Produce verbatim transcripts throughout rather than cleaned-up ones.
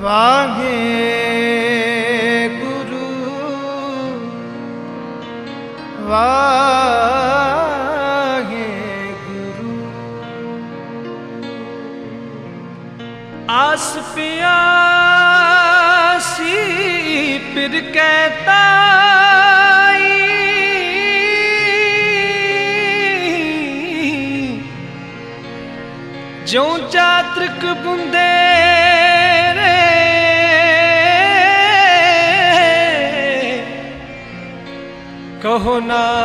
वाहे गुरु वाहे गुरु। आस प्यासी फिर कहता ज्यों चातृक बुंदे रे कहो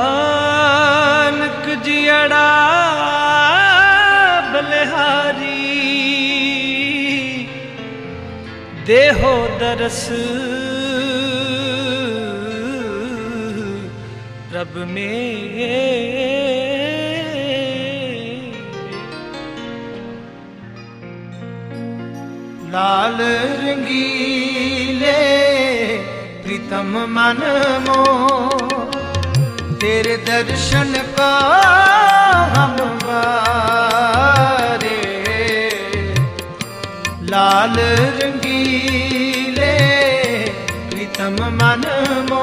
नानक जियड़ा बलिहारी देहो दरस प्रभ में। लाल रंगीले प्रीतम मन मो तेरे दर्शन का हम वारे। लाल रंगीले प्रीतम मन मो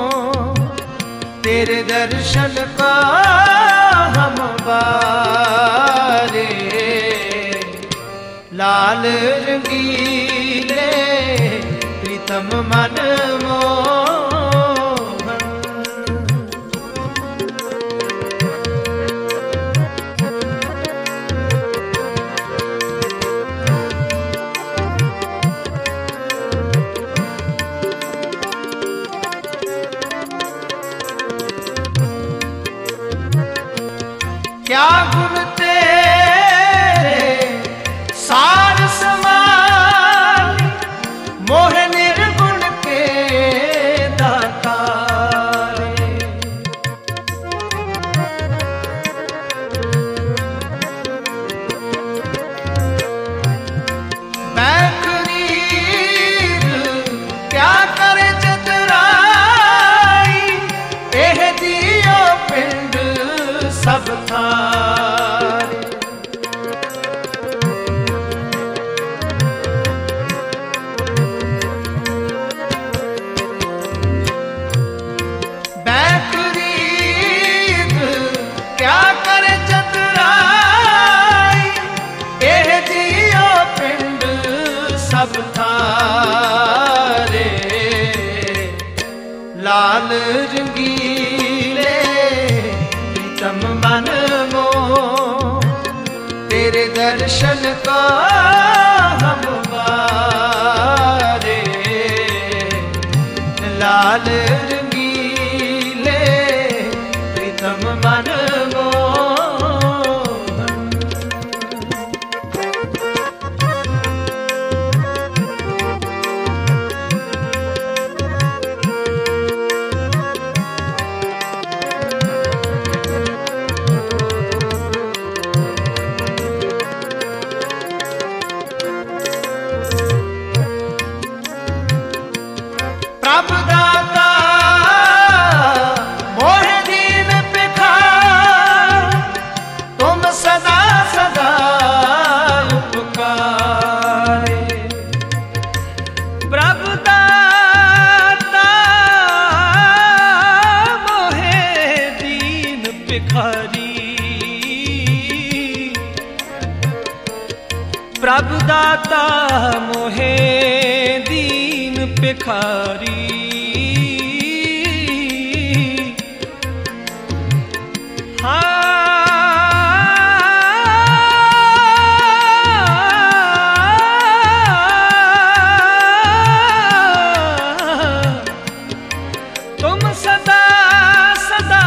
तेरे दर्शन का हम वारे। लाल रंगीले प्रीतम मन मोहन। क्या गुण तेरे सार समान मोह निर्गुण के दाता रे। बैखरीद क्या करे चतुराई एह दियो पिंड सब थारे। बैखरीद क्या करे चतुराई एह दियो पिंड सब थारे। लाल रंगीले प्रीतम मन मो तेरे दर्शन का हम वारे। लाल रंगीले प्रीतम मन मोहन। प्रभु दाता मोह दीन पिखार तुम सदा सदा उपकारे। प्रभु दाता मोह दीन पिखारी प्रभु दाता मोहे दीन पिखारी। तुम सदा सदा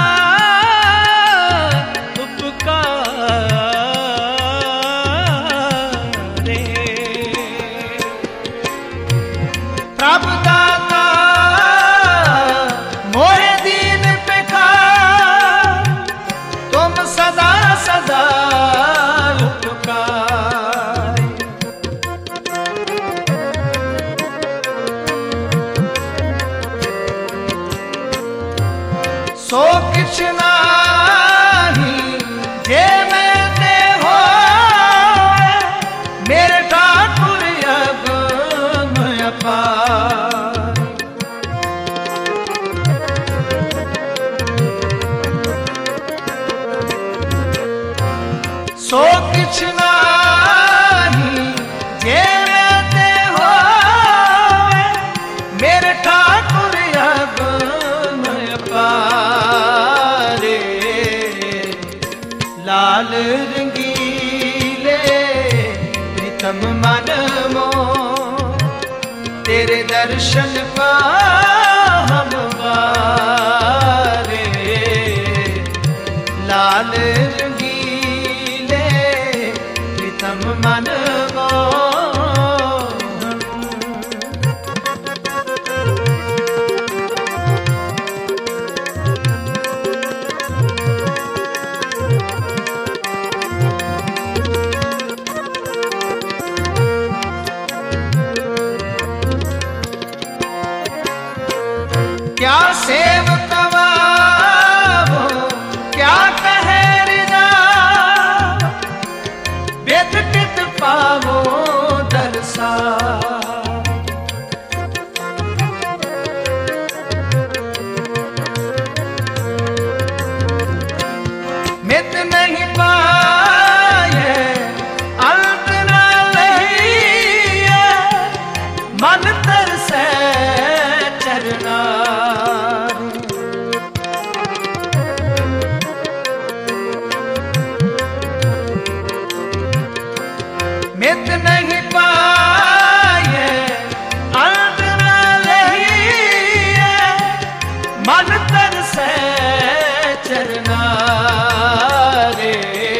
उपकारे। प्रभु दाता मोहे दीन पिखार तुम सदा सदा उपकार। सो किछ नाही जे मैं ते हो मेरे ठाकुर अब सो किछ नाही जे ते होवे मेरे ठाकुर अगम पारे। लाल रंगीले प्रीतम मन मो तेरे दर्शन का हम वारे। लाल रंगीले प्रीतम मन मो। क्या सेव कवाबो क्या कहे रिजा वेद कित पावो दरसा। मित नहीं पाए अंत न लहिए मन तरसे चरना। मित नहीं पाए अंत न लहिए मन तरसे चरना रे।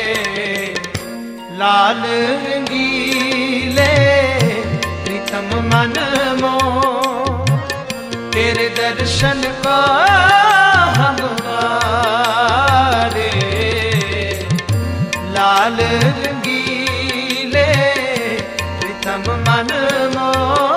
लाल रंगीले प्रीतम मन मो तेरे दर्शन का हम वारे। लाल रंगीले प्रीतम मन मो।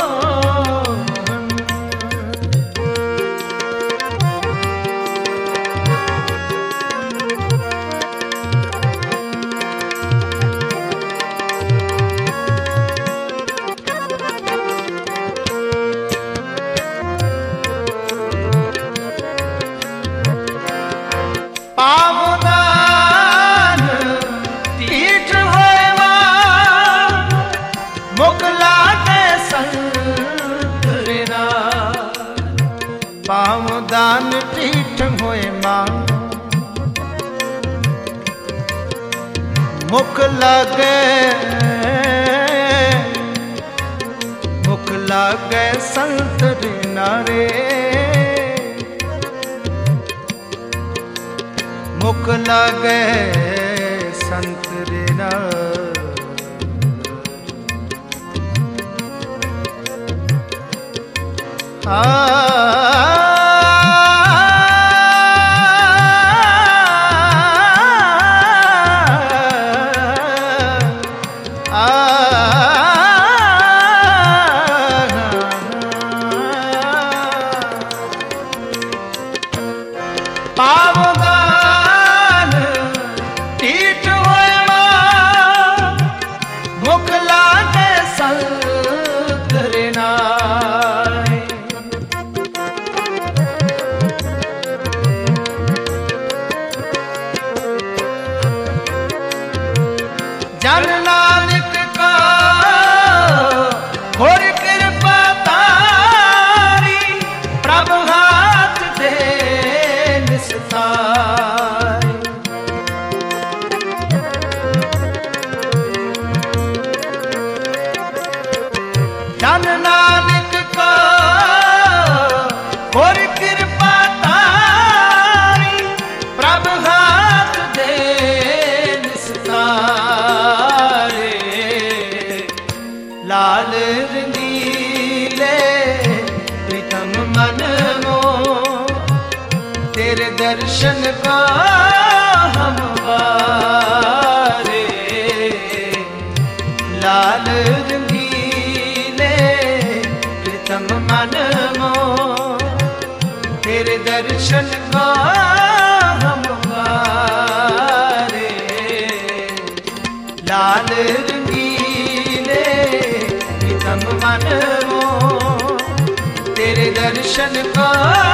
पावदान तीठ होएवा मुकला के संत रा। पावदान तीठ होए मां मुख लागे मुख लागे संत नारे। मुख लागे संत रे। पावदान तीठ होए मां मुख लागे संत रे नाय। जन नानक का घोर कृपा तारी प्रभु हाथ दे निस्तार। जन नानक का घोर कृपा तारी प्रभु हाथ दे निस्तार। लाल रंगीले प्रीतम मन मो तेरे दर्शन का हम वारे। लाल रंगीले प्रीतम मन मो तेरे दर्शन का हम वारे। लाल रंगीले प्रीतम मन मो तेरे दर्शन का